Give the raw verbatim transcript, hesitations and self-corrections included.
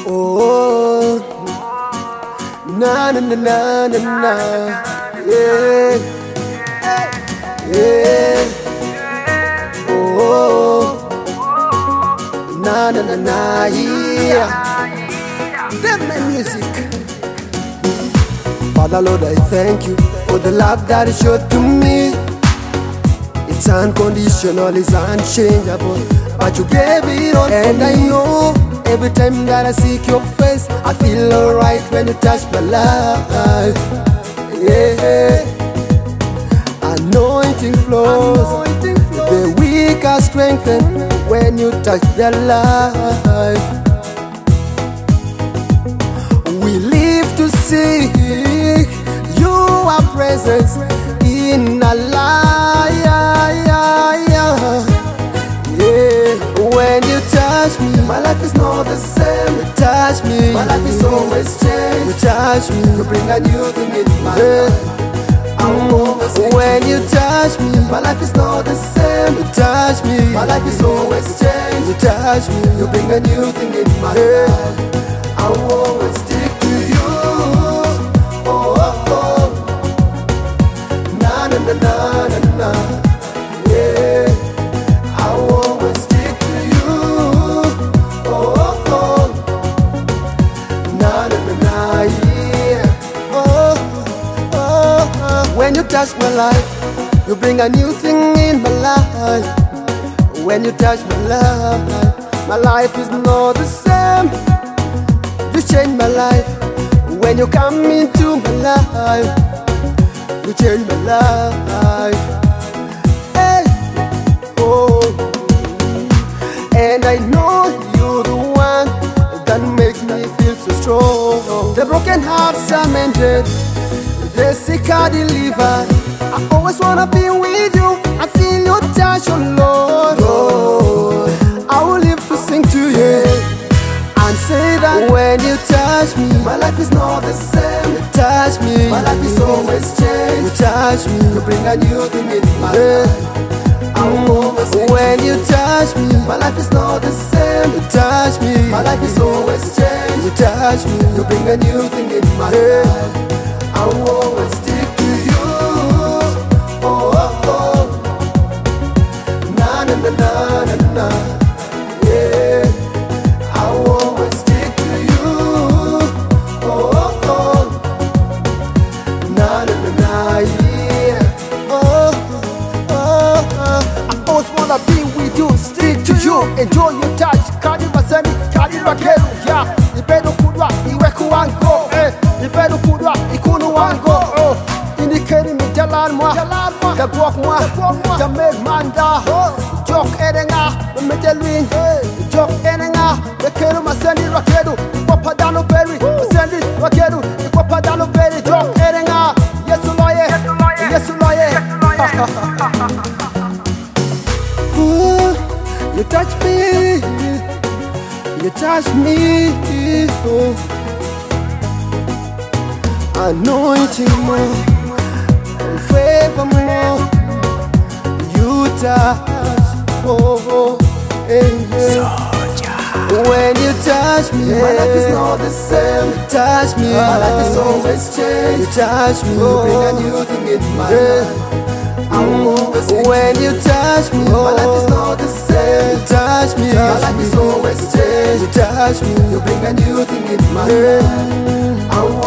Oh, na na na na na na, yeah, yeah. Oh, na na na na, yeah. That's my music. Father Lord, I thank you for the love that you showed to me. It's unconditional, it's unchangeable, but you gave it all. And I know every time that I seek your face, I feel alright when you touch my life. Yeah, anointing flows, the weak are strengthened when you touch their life. We live to see your presence in our life. Yeah, when you touch me, my life is not the same. You touch me, my life is always changed. You touch me, you bring a new thing in my life. When you touch me, my life is not the same. You touch me, my life is always changed. You touch me, you bring a new thing in my life. I will always stick to you. Oh, oh, oh. Na na na na na na. Yeah, I will always stick to you. Oh, oh, oh. Na na na na. Yeah. Oh, oh, oh. When you touch my life, you bring a new thing in my life. When you touch my life, my life is not the same. You change my life. When you come into my life, you change my life. Hey, oh, and I know you're the one that makes me feel so strong. The broken hearts are mended, the sick are delivered. I always wanna be with you. I feel your touch, oh Lord. Oh, I will live to sing to you and say that when you touch me, my life is not the same. You touch me, my life is always changed. You touch me, you bring a new thing in my life. I'm always when you touch me, my life is not the same. You touch me, my life is always changed. You touch me, you bring a new thing in my life. I will always stick to you. Oh, oh, oh. Na na na na na na. Yeah, I will always stick to you. Oh, oh, oh. Na na na na. Yeah. Oh, oh, oh. I always wanna be with you, stick to you, enjoy your touch. Kadi masani, kadi rakeru. Yeah, ibedo kudwa, iwe kuwango. Eh, ibedo kudwa, ikunu wango. Oh, indicate me jalan moi, the walk moi, the make manda. Jok erenga, the metelwin. Jok erenga, the keru masani rakeru. Papa dano berry, masani rakeru. Papa dano berry, jok erenga. Yes uloye, yes uloye. Ooh, you touch me, you touch me. Oh, anointing more, favor more. You touch, oh, oh, hey, hey. When you touch me, my life is not the same. You touch me, my life is always changed. You touch me, you bring a new thing in my life. I'm always when you touch me, my life is not the same. You touch me, my life is always changed. You touch me, you bring a new thing in my life.